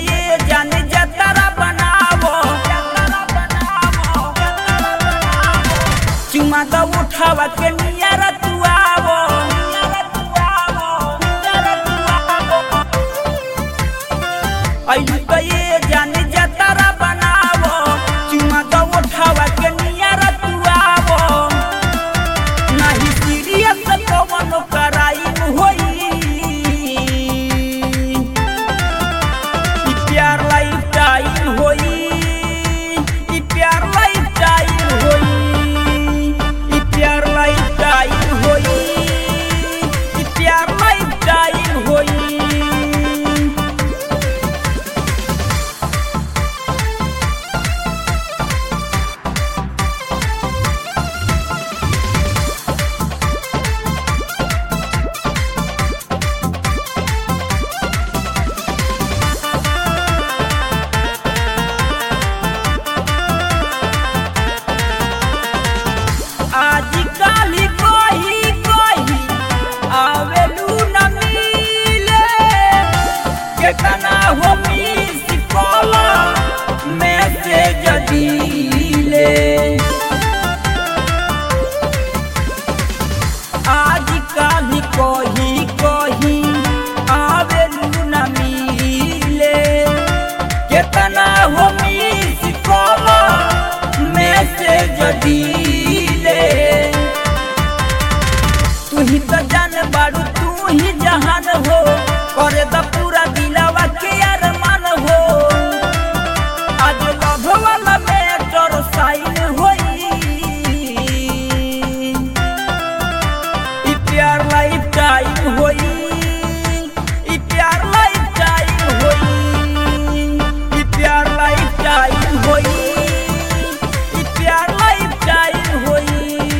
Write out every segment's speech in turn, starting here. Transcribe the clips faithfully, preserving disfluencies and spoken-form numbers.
ये जाने जतरा बनावो चुमा तो उठावा के नियारा तू आवो तो ये जाने जतरा बनावो चुमा तो उठावा के नियारा तू आवो नहीं सीरियस कवनो कराई होई ई प्यार लाइफ टाइम होई ई प्यार लाइफ टाइम होई ई प्यार लाइफ टाइम होई ई प्यार लाइफ टाइम होई केतना हो मिस कॉला मैसेज दिले आज काली कही कही आवेलू न मिले केतना हो मिस कॉला मैसेज दिले तू ही तो जान बाड़ू तू ही जहान हो करे द पूरा दिलवा के अरमान हो आज लव वाला मैटर साइन होई ई प्यार लाइफ टाइम होई ई प्यार लाइफ टाइम होई ई प्यार लाइफ टाइम होई ई प्यार लाइफ टाइम होई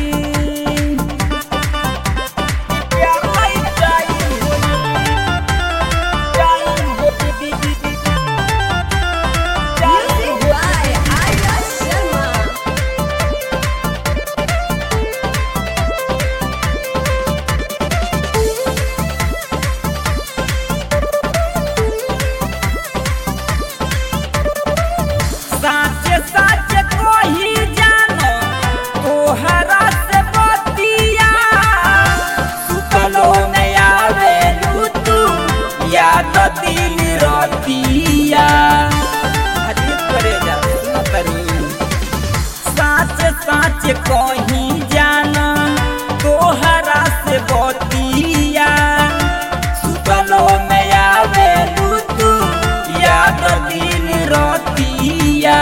साचे साचे कोही जानो तोहरा से बतिया सुतलो में आवेलू तू याद दिन रतिया अरे करे जा सुनतनी साचे साचे कोही जानो तोहरा से बतिया सुतलो में आवेलू तू याद दिन रतिया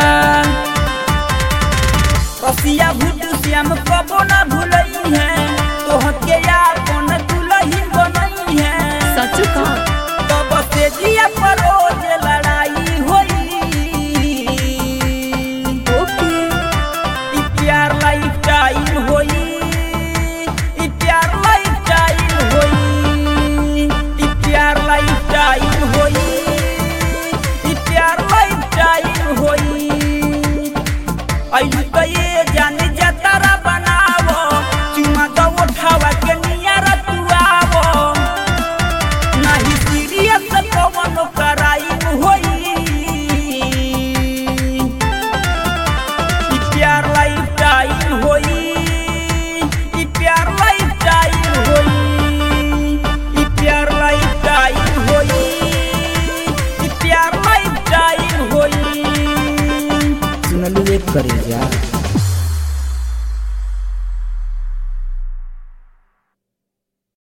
रसिया भूत श्याम कबो ना भूलई है तोहके यार कौन दुलही बनई है सच का तब से जिया पर रोज लड़ाई होई ओके ई प्यार लाइफ टाइम होई ई प्यार लाइफ टाइम होई ई प्यार लाइफ टाइम होई ई प्यार लाइफ टाइम होई तो ये जाने जतरा बनावो चुमा तो उठावा के नियारा तू आवो नहीं सीरियस कवनो कराई होई ई प्यार लाइफ टाइम होई ई प्यार लाइफ टाइम होई ई प्यार लाइफ टाइम होई ई प्यार लाइफ टाइम होई सुनलू एक करे जा।